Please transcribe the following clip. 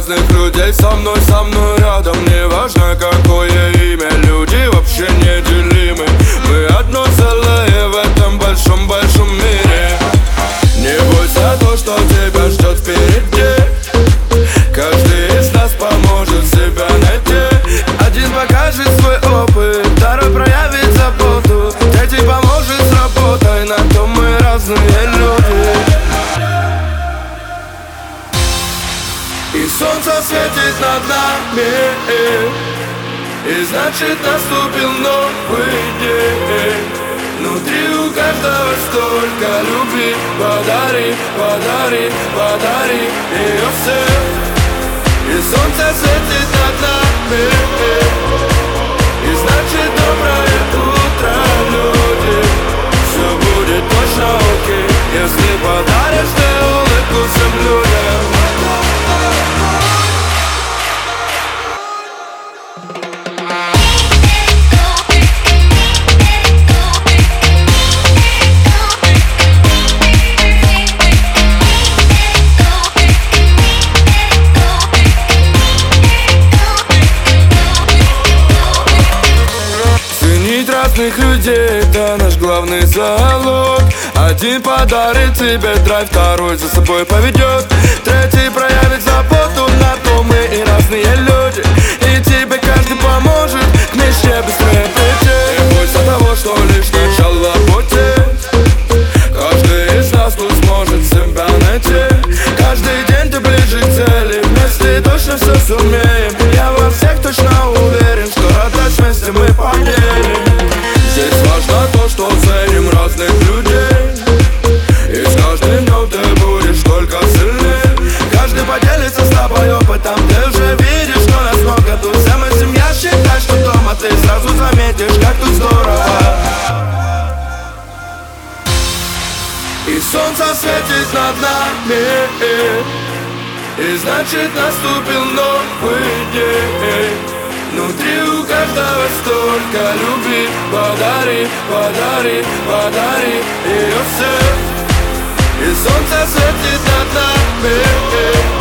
разных людей со мной рядом. Не важно какое имя, люди вообще неделимы. Мы одно целое в этом большом-большом мире. Не бойся то, что тебя ждет впереди. Каждый из нас поможет себя найти. Один покажет свой опыт, второй проявит заботу, третий поможет с работой, на то мы разные люди. И солнце светит над нами, и значит наступил новый день. Внутри у каждого столько любви. Подари, подари, подари ее всем. И солнце светит над нами, и значит доброе утро, люди. Все будет точно окей, если подаришь ты улыбку всем людям. Разных людей, это наш главный залог. Один подарит тебе драйв, второй за собой поведет, третий проявит заботу, на то мы и разные люди. И тебе каждый поможет к мечте быстрее прийти. Не бойся того, что лишь начало пути. Каждый из нас тут сможет себя найти. Каждый день ты ближе к цели, вместе точно все сумеем. Я во всех точно уверен, что радость вместе мы поделим. Здесь важно то, что ценим разных людей, и с каждым днем ты будешь только сильнее. Каждый поделится с тобой опытом, ты уже видишь, что нас много тут. Вся мы семья, считай, что дома ты сразу заметишь, как тут здорово. И солнце светит над нами, и значит наступил новый день. Внутри у каждого столько любви. Подари, подари, подари ее всем. И солнце светит над нами,